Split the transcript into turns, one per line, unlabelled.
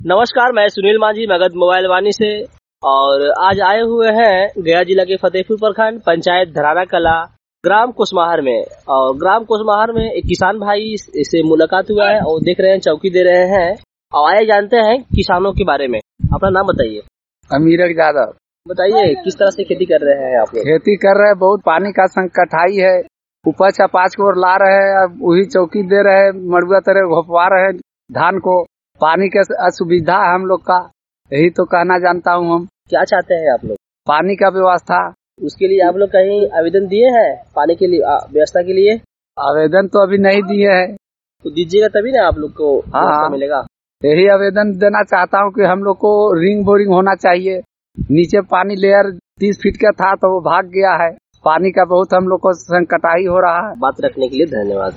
नमस्कार, मैं सुनील माझी मगध मोबाइल वाणी से। और आज आए हुए हैं गया जिला के फतेहपुर प्रखंड पंचायत धरारा कला ग्राम कुसमाहर में। और ग्राम कुसमाहर में एक किसान भाई से मुलाकात हुआ है और देख रहे हैं, चौकी दे रहे हैं। और आइए जानते हैं किसानों के बारे में। अपना नाम बताइए।
अमीर यादव।
बताइए किस तरह से खेती कर रहे हैं आप लोग?
खेती कर रहे हैं, बहुत पानी का संकटाई है। उपज का 5 करोड़ ला रहे हैं, अब वही चौकी दे रहे हैं, मड़ुआ तरह घोपवा रहे हैं धान को। पानी का असुविधा है हम लोग का, यही तो कहना जानता हूँ। हम
क्या चाहते हैं आप लोग?
पानी का व्यवस्था।
उसके लिए आप लोग कहीं आवेदन दिए हैं पानी के लिए व्यवस्था के लिए?
आवेदन तो अभी नहीं दिए हैं।
तो दीजिएगा तभी ना आप लोग को व्यवस्था मिलेगा।
यही आवेदन देना चाहता हूँ कि हम लोग को रिंग बोरिंग होना चाहिए। नीचे पानी लेयर 30 फीट का था तो वो भाग गया है। पानी का बहुत हम लोग को संकटाई हो रहा है।
बात रखने के लिए धन्यवाद।